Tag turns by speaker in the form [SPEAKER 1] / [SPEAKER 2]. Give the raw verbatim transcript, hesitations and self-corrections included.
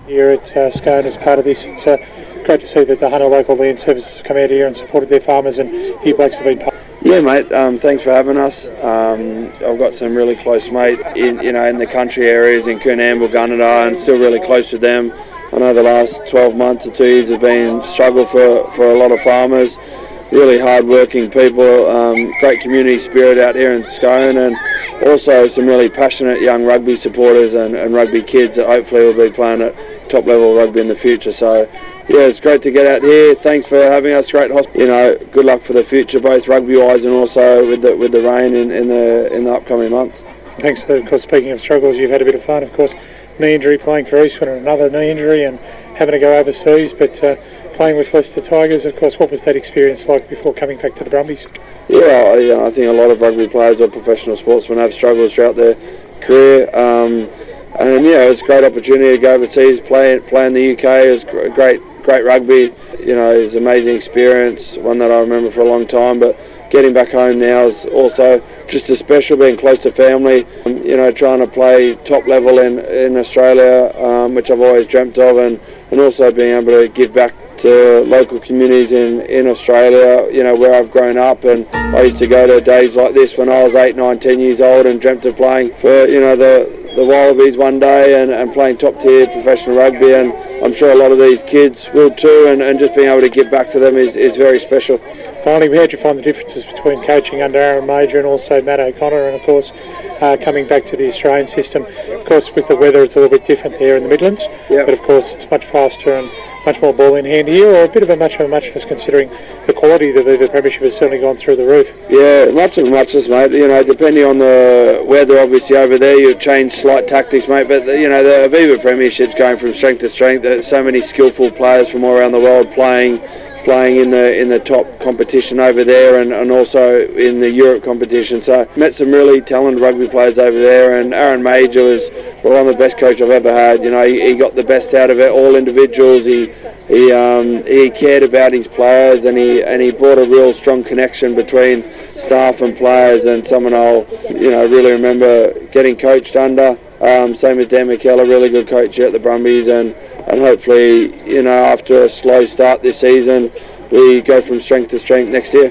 [SPEAKER 1] Here at uh, Scone as part of this. It's uh, great to see that the Hunter Local Land Services come out here and supported their farmers, and you blokes have been part.
[SPEAKER 2] Yeah, mate. Um, thanks for having us. Um, I've got some really close mates in, you know, in the country areas in Coonamble, Gunnedah, and still really close with them. I know the last twelve months or two years have been struggle for for a lot of farmers. Really hard-working people. Um, great community spirit out here in Scone, and also some really passionate young rugby supporters and, and rugby kids that hopefully will be playing at top level rugby in the future. So yeah, it's great to get out here. Thanks for having us. Great hospital. You know, good luck for the future, both rugby-wise and also with the with the rain in, in the in the upcoming months.
[SPEAKER 1] Thanks for, of course, speaking of struggles, you've had a bit of fun, of course. Knee injury playing for Eastwood and another knee injury and having to go overseas, but uh, playing with Leicester Tigers, of course. What was that experience like before coming back to the Brumbies?
[SPEAKER 2] Yeah, I, you know, I think a lot of rugby players or professional sportsmen have struggles throughout their career. Um, and yeah, it was a great opportunity to go overseas, play play in the U K. It was great, great rugby. You know, it was an amazing experience, one that I remember for a long time. But getting back home now is also just as special, being close to family. Um, you know, trying to play top level in in Australia, um, which I've always dreamt of, and and also being able to give back to local communities in, in Australia, you know, where I've grown up. And I used to go to days like this when I was eight, nine, ten years old and dreamt of playing for, you know, the, the Wallabies one day and, and playing top tier professional rugby, and I'm sure a lot of these kids will too, and, and just being able to give back to them is, is very special.
[SPEAKER 1] Finally, how did you find the differences between coaching under Aaron Major and also Matt O'Connor, and of course uh, coming back to the Australian system? Of course, with the weather it's a little bit different there in the Midlands,
[SPEAKER 2] yep.
[SPEAKER 1] But of course it's much faster and much more ball in hand here, or a bit of a much of a muchness considering the quality of the Viva Premiership has certainly gone through the roof.
[SPEAKER 2] Yeah, much of a muchness, mate. You know, depending on the weather, obviously over there you change slight tactics, mate. But the, you know, the Viva Premiership's going from strength to strength. There's so many skillful players from all around the world playing. playing in the in the top competition over there, and, and also in the Europe competition. So met some really talented rugby players over there, and Aaron Major was one of the best coaches I've ever had. You know, he, he got the best out of it, all individuals. He he um, he cared about his players, and he and he brought a real strong connection between staff and players, and someone I'll you know really remember getting coached under. Um, same as Dan McKellar, really good coach here at the Brumbies, and, and hopefully, you know, after a slow start this season, we go from strength to strength next year.